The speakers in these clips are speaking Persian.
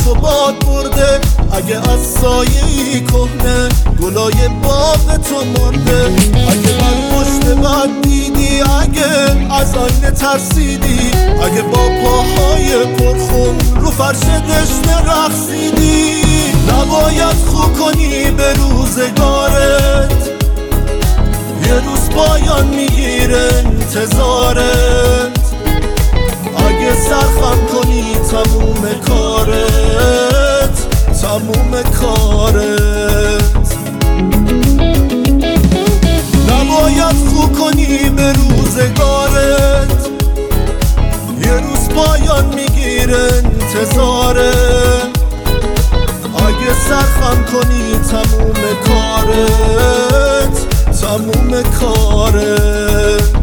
تو باد برده، اگه از سایه‌ای کهنه گلای باغ تو مانده. اگه من پشت بد دیدی، اگه از آینه ترسیدی، اگه با پاهای پرخون رو فرش دشنه رقصیدی، نباید خو کنی به روزگارت، یه روز پایان میگیره انتظارت. اگه سرخم کنی تموم کارت، تموم کارت. نباید خو کنی به روزگارت، یه روز پایان میگیره انتظارت. اگه سرخم کنی تموم کارت، تموم کارت.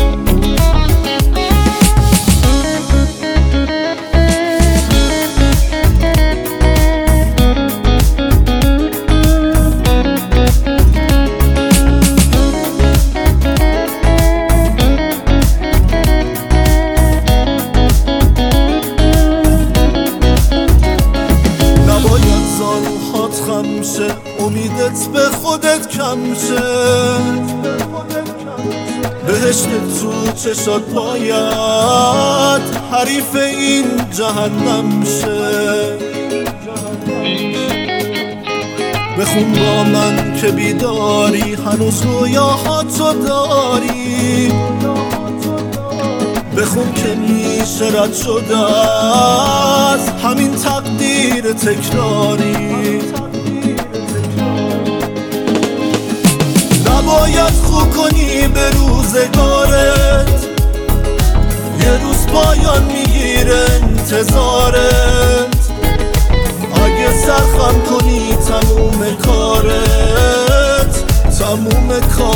امیدت به خودت کم شه، بهشت تو چشات باید حریف این جهنم شه. بخون با من که بیداری، هنوز رویاهاتو داری. بخون که میشه رد شده از همین تقدیر تکراری. نباید خو کنی به روزگارت، یه روز پایان میگیره انتظارت. اگه سرخم کنی تموم کارت، تموم کارت.